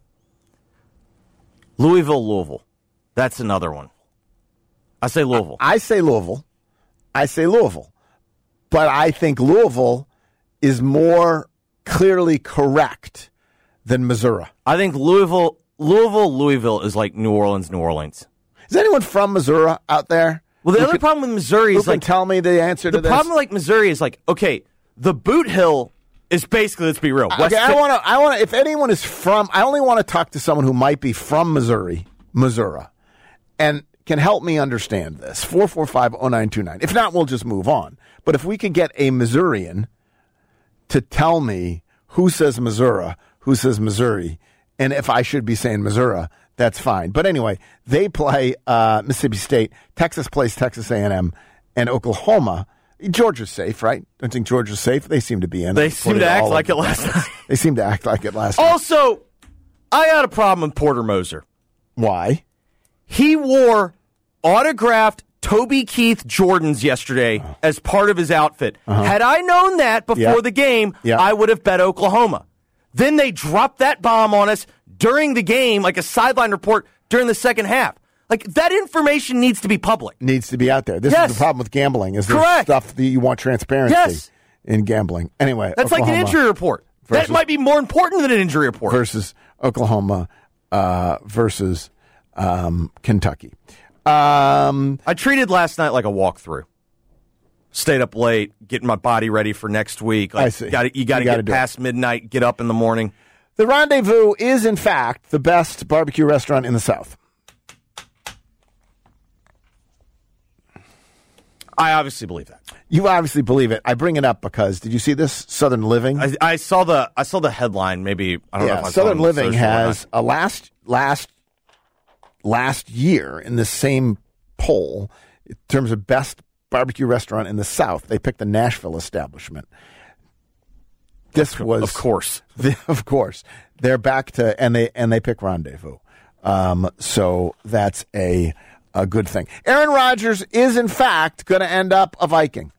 Louisville, Louisville. That's another one. I say Louisville. I say Louisville. I say Louisville. But I think Louisville is more clearly correct than Missouri. I think Louisville, Louisville, Louisville is like New Orleans, New Orleans. Is anyone from Missouri out there? Well, the Who other could- problem with Missouri Who is can like tell me the answer to the this? problem like Missouri is like okay, the Boot Hill is basically let's be real. West Okay, I Ten- want to. I want to. If anyone is from, I only want to talk to someone who might be from Missouri, Missouri, and can help me understand this. Four four five zero nine two nine. If not, we'll just move on. But if we could get a Missourian to tell me who says Missouri, who says Missouri, and if I should be saying Missouri, that's fine. But anyway, they play uh, Mississippi State. Texas plays Texas A and M, and Oklahoma. Georgia's safe, right? Don't you think Georgia's safe? They seem to be in. They seem to act like it last night. They seem to act like it last night. Also, I had a problem with Porter Moser. Why? He wore autographed Toby Keith Jordans yesterday oh. as part of his outfit. Uh-huh. Had I known that before yeah. the game, yeah. I would have bet Oklahoma. Then they dropped that bomb on us during the game, like a sideline report during the second half. Like, that information needs to be public. Needs to be out there. This yes. is the problem with gambling, is there's Correct. stuff that you want transparency yes. in gambling. Anyway, That's Oklahoma like an injury report. Versus, that might be more important than an injury report. Versus Oklahoma uh, versus um, Kentucky. Um, I treated last night like a walkthrough. Stayed up late, getting my body ready for next week. Like, I see. Gotta, you got to get past it. midnight, get up in the morning. The Rendezvous is, in fact, the best barbecue restaurant in the South. I obviously believe that. You obviously believe it. I bring it up because did you see this Southern Living? I, I saw the I saw the headline. Maybe I don't yeah, know if I Southern saw Living has a last last last year in the same poll in terms of best barbecue restaurant in the South. They picked the Nashville establishment. This was of course, the, of course, they're back to and they and they pick Rendezvous. Um, so that's a. A good thing. Aaron Rodgers is, in fact, going to end up a Viking.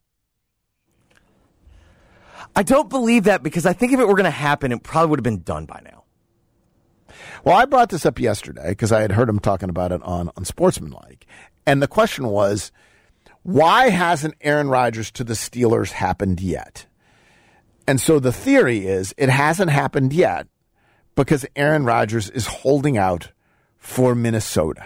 I don't believe that because I think if it were going to happen, it probably would have been done by now. Well, I brought this up yesterday because I had heard him talking about it on, on Sportsmanlike. And the question was, why hasn't Aaron Rodgers to the Steelers happened yet? And so the theory is it hasn't happened yet because Aaron Rodgers is holding out for Minnesota.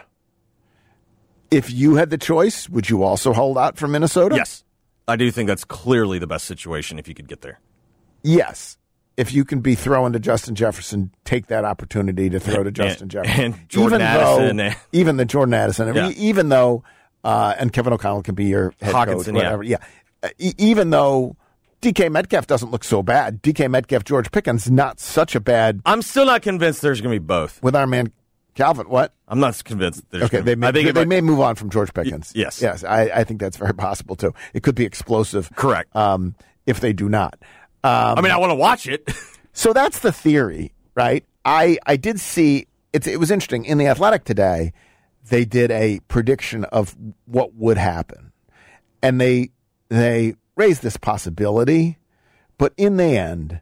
If you had the choice, would you also hold out for Minnesota? Yes. I do think that's clearly the best situation if you could get there. Yes. If you can be throwing to Justin Jefferson, take that opportunity to throw to Justin and, Jefferson. And Jordan even Addison. Though, and, even the Jordan Addison. Yeah. Even though, uh, and Kevin O'Connell can be your head Hawkinson, coach, whatever. Yeah. yeah. Uh, even though D K Metcalf doesn't look so bad. D K Metcalf, George Pickens, not such a bad. I'm still not convinced there's going to be both. With our man Calvin, what? I'm not convinced. There's okay, gonna, they may, I think they, they might, may move on from George Pickens. Y- yes. Yes, I, I think that's very possible, too. It could be explosive. Correct. Um, if they do not. Um, I mean, I want to watch it. So that's the theory, right? I, I did see, it's, it was interesting. In The Athletic today, they did a prediction of what would happen. And they they raised this possibility, but in the end,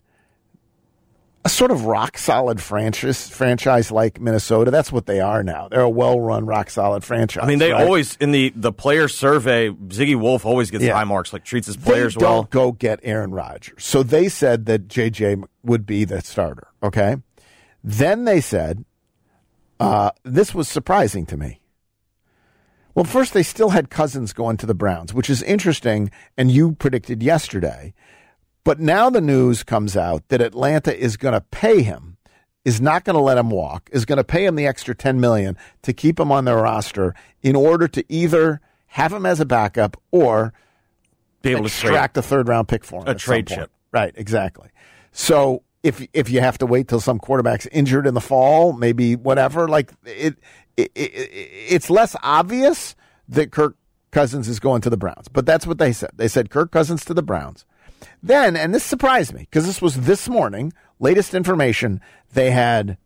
a sort of rock-solid franchise, franchise like Minnesota, that's what they are now. They're a well-run, rock-solid franchise. I mean, they right? always, in the, the player survey, Ziggy Wolf always gets yeah. high marks, like treats his players they don't well. Go get Aaron Rodgers. So they said that J J would be the starter, okay? Then they said, uh, this was surprising to me. Well, first they still had Cousins going to the Browns, which is interesting, and you predicted yesterday. But now the news comes out that Atlanta is going to pay him, is not going to let him walk, is going to pay him the extra ten million dollars to keep him on their roster in order to either have him as a backup or be able extract to a third round pick for him. A trade chip. Right, exactly. So if if you have to wait till some quarterback's injured in the fall, maybe whatever, like it, it, it it's less obvious that Kirk Cousins is going to the Browns. But that's what they said. They said Kirk Cousins to the Browns. Then, and this surprised me because this was this morning, latest information, they had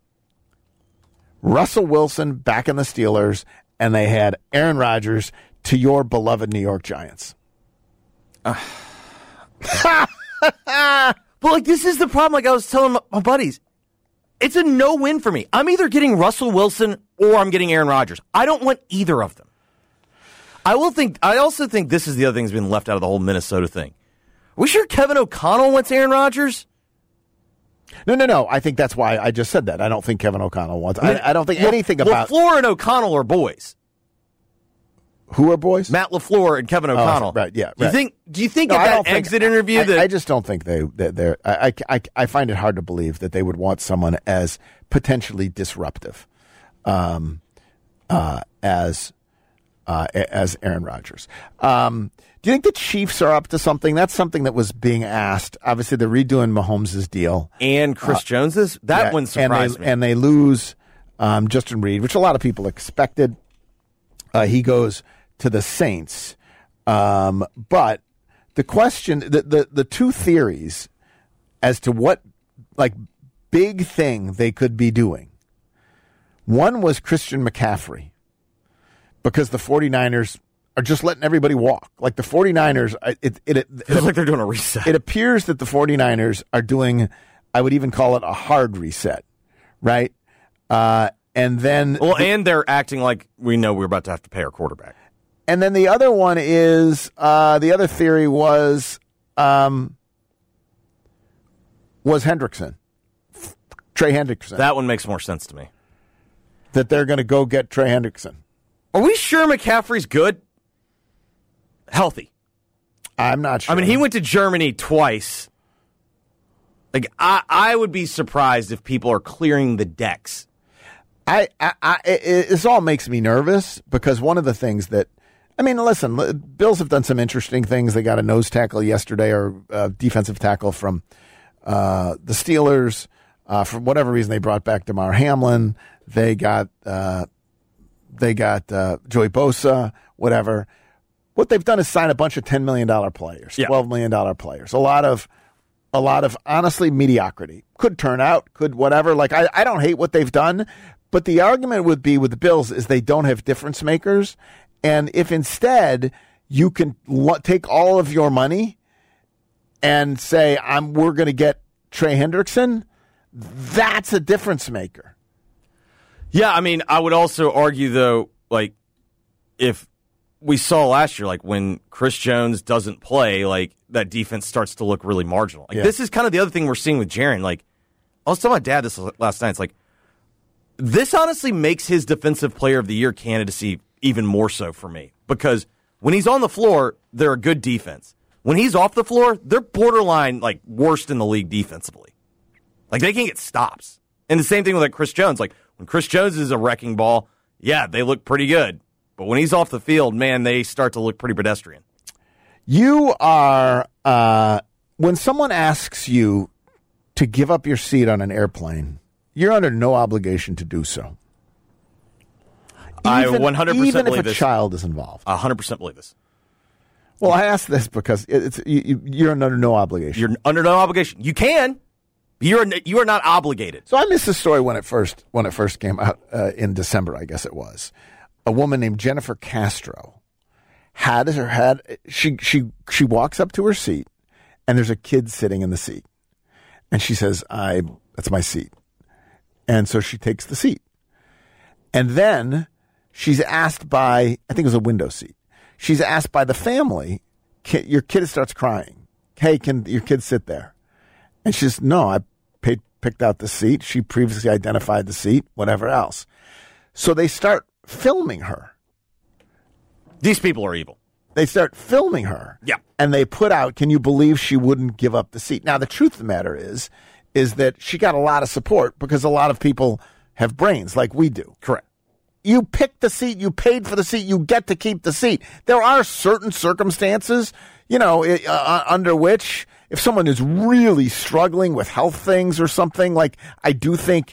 Russell Wilson back in the Steelers and they had Aaron Rodgers to your beloved New York Giants. Uh. But like this is the problem, like I was telling my, my buddies. It's a no-win for me. I'm either getting Russell Wilson or I'm getting Aaron Rodgers. I don't want either of them. I will think I also think this is the other thing that's been left out of the whole Minnesota thing. Are we sure Kevin O'Connell wants Aaron Rodgers? No, no, no. I think that's why I just said that. I don't think Kevin O'Connell wants. I, mean, I, I don't think well, anything well, about. LaFleur and O'Connell are boys. Who are boys? Matt LaFleur and Kevin O'Connell. Oh, right. Yeah. Do you right. think? Do you think no, at that think, exit interview I, that I just don't think they that they're. I, I I find it hard to believe that they would want someone as potentially disruptive, um, uh, as uh, as Aaron Rodgers. Um. Do you think the Chiefs are up to something? That's something that was being asked. Obviously, they're redoing Mahomes' deal. And Chris uh, Jones's? That yeah, one surprised and they, me. And they lose um, Justin Reed, which a lot of people expected. Uh, he goes to the Saints. Um, but the question, the, the, the two theories as to what, like, big thing they could be doing. One was Christian McCaffrey, because the 49ers are just letting everybody walk. Like the 49ers, it, it, it, it's like they're doing a reset. It appears that the 49ers are doing, I would even call it a hard reset, right? Uh, and then... Well, the, and they're acting like we know we're about to have to pay our quarterback. And then the other one is, uh, the other theory was, um, was Hendrickson. Trey Hendrickson. That one makes more sense to me. That they're going to go get Trey Hendrickson. Are we sure McCaffrey's good? Healthy. I'm not sure. I mean, he went to Germany twice. Like, I, I would be surprised if people are clearing the decks. I, I, I it, this all makes me nervous because one of the things that, I mean, listen, Bills have done some interesting things. They got a nose tackle yesterday, or a defensive tackle from uh, the Steelers. Uh, for whatever reason, they brought back DeMar Hamlin. They got uh, they got uh, Joey Bosa, whatever. What they've done is sign a bunch of ten million dollars players, yeah. twelve million dollars players. A lot of, a lot of honestly mediocrity. Could turn out, could whatever. Like I, I don't hate what they've done, but the argument would be with the Bills is they don't have difference makers. And if instead you can lo- take all of your money and say, "I'm we're going to get Trey Hendrickson," that's a difference maker. Yeah, I mean, I would also argue though, like if we saw last year, like when Chris Jones doesn't play, like that defense starts to look really marginal. Like yeah. This is kind of the other thing we're seeing with Jaren. Like I was telling my dad this last night. It's like this honestly makes his defensive player of the year candidacy even more so for me, because when he's on the floor, they're a good defense. When he's off the floor, they're borderline like worst in the league defensively. Like they can't get stops. And the same thing with like Chris Jones. Like when Chris Jones is a wrecking ball, yeah, they look pretty good. But when he's off the field, man, they start to look pretty pedestrian. You are, uh, when someone asks you to give up your seat on an airplane, you're under no obligation to do so. I Even, one hundred percent even believe if a this. child is involved. I one hundred percent believe this. Well, I ask this because it's you, you're under no obligation. You're under no obligation. You can. You're you are not obligated. So I missed the story when it first when it first came out uh, in December, I guess it was. A woman named Jennifer Castro had her had she she she walks up to her seat, and there's a kid sitting in the seat, and she says, "I that's my seat," and so she takes the seat, and then she's asked by I think it was a window seat. She's asked by the family, "Your kid starts crying. Hey, can your kid sit there?" And she says, "No, I paid, picked out the seat. She previously identified the seat, whatever else." So they start filming her. These people are evil. They start filming her. Yeah. And they put out, "Can you believe she wouldn't give up the seat?" Now, the truth of the matter is, is that she got a lot of support because a lot of people have brains like we do. Correct. You picked the seat. You paid for the seat. You get to keep the seat. There are certain circumstances, you know, uh, under which if someone is really struggling with health things or something, like I do think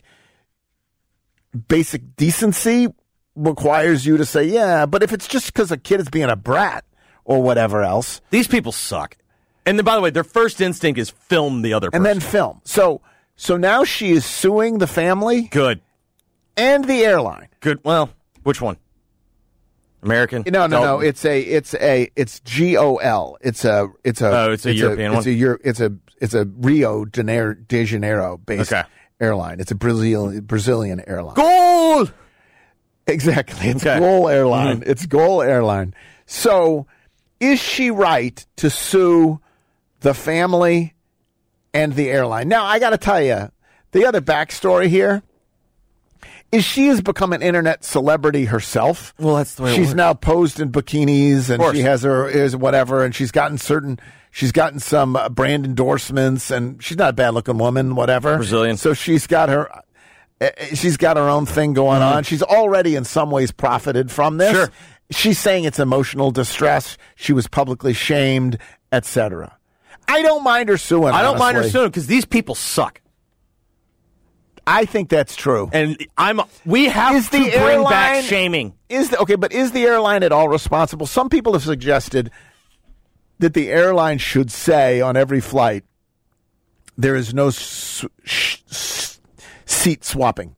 basic decency requires you to say, yeah, but if it's just because a kid is being a brat or whatever else. These people suck. And then, by the way, their first instinct is film the other person. And then film. So, so now she is suing the family. Good. And the airline. Good. Well, which one? American? No, no, Dalton? no. It's a, it's a, it's G O L. It's a, it's a. Oh, it's a it's European a, one. It's a, Euro, it's a, it's a Rio de Janeiro, de Janeiro based okay. airline. It's a Brazil, Brazilian airline. Goal. Exactly. It's okay. Goal Airline. Mm-hmm. It's Goal Airline. So, is she right to sue the family and the airline? Now, I got to tell you, the other backstory here is she has become an internet celebrity herself. Well, that's the way it she's works. now posed in bikinis, and she has her is whatever, and she's gotten certain. She's gotten some uh, brand endorsements, and she's not a bad looking woman, whatever. Brazilian. So she's got her. Uh, she's got her own thing going mm-hmm. on. She's already in some ways profited from this. Sure. She's saying it's emotional distress. She was publicly shamed, et cetera. I don't mind her suing. I don't honestly. mind her suing because these people suck. I think that's true. And I'm. We have is to the bring airline, back shaming. Is the, okay, but is the airline at all responsible? Some people have suggested that the airline should say on every flight, there is no s- sh- s- seat swapping.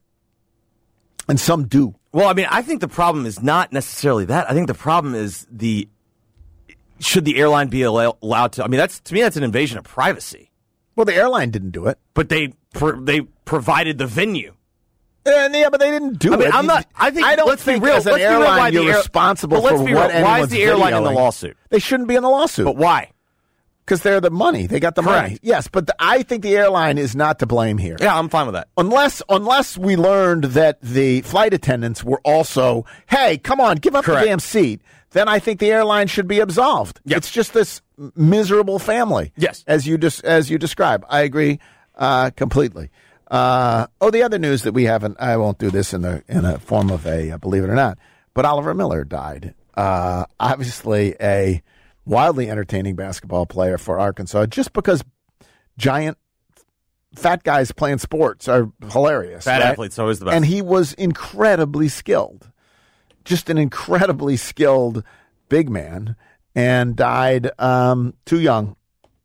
And some do. Well, I mean, I think the problem is not necessarily that. I think the problem is the should the airline be allow- allowed to? I mean, that's to me, that's an invasion of privacy. Well, the airline didn't do it, but they pro- they provided the venue. Uh, yeah, but they didn't do I mean, it. I'm not. I think. I don't let's think be real. as an let's airline be real why you're the air- responsible but for let's be what real. Why is anyone's the airline in the videoing. lawsuit? They shouldn't be in the lawsuit. But why? Because they're the money. They got the Correct. money. Yes, but the, I think the airline is not to blame here. Yeah, I'm fine with that. Unless unless we learned that the flight attendants were also, hey, come on, give up Correct. the damn seat, then I think the airline should be absolved. Yep. It's just this miserable family. Yes. As you des- as you describe. I agree uh, completely. Uh, oh, the other news that we haven't, I won't do this in the in a form of a, uh, believe it or not, but Oliver Miller died. Uh, obviously a wildly entertaining basketball player for Arkansas, just because giant fat guys playing sports are hilarious. Fat right? athletes always the best. And he was incredibly skilled, just an incredibly skilled big man, and died um, too young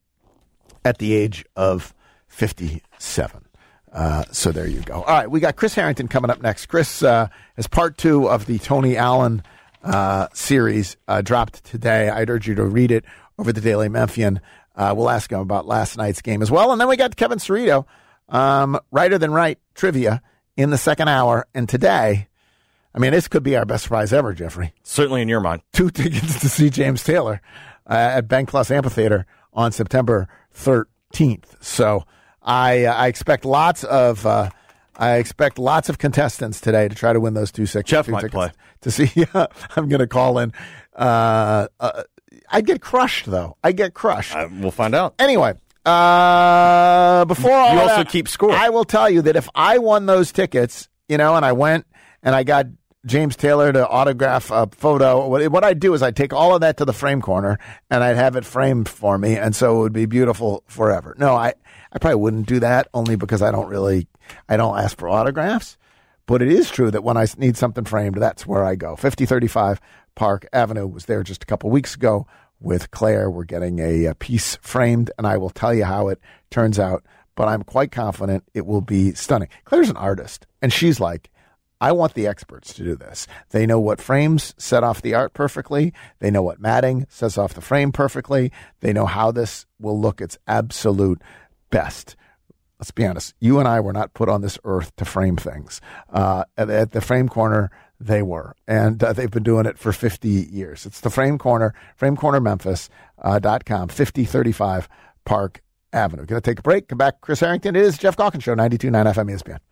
at the age of fifty-seven. Uh, so there you go. All right, we got Chris Harrington coming up next. Chris, uh, as part two of the Tony Allen uh, series, uh, dropped today. I'd urge you to read it over the Daily Memphian. Uh, we'll ask him about last night's game as well. And then we got Kevin Cerrito, um, Righter Than Right trivia in the second hour. And today, I mean, this could be our best prize ever, Jeffrey. Certainly in your mind. Two tickets to see James Taylor uh, at Bank Plus Amphitheater on September thirteenth. So I uh, I expect lots of uh, I expect lots of contestants today to try to win those two six. Jeff two might tickets play to see. Yeah, I'm going to call in. Uh, uh, I get crushed though. I get crushed. Uh, we'll find out. Anyway, uh, before all you also that, keep score. I will tell you that if I won those tickets, you know, and I went and I got James Taylor to autograph a photo, what, what I'd do is I'd take all of that to the frame corner and I'd have it framed for me, and so it would be beautiful forever. No, I, I probably wouldn't do that, only because I don't really, I don't ask for autographs. But it is true that when I need something framed, that's where I go. fifty thirty-five Park Avenue. Was there just a couple weeks ago with Claire. We're getting a, a piece framed, and I will tell you how it turns out. But I'm quite confident it will be stunning. Claire's an artist, and she's like, I want the experts to do this. They know what frames set off the art perfectly. They know what matting sets off the frame perfectly. They know how this will look its absolute best. Let's be honest. You and I were not put on this earth to frame things. Uh, at, at the frame corner, they were. And uh, they've been doing it for fifty years. It's the Frame Corner, frame corner memphis dot com, fifty thirty-five Park Avenue. Going to take a break. Come back. Chris Harrington. It is Jeff Calkins Show, ninety-two point nine F M E S P N.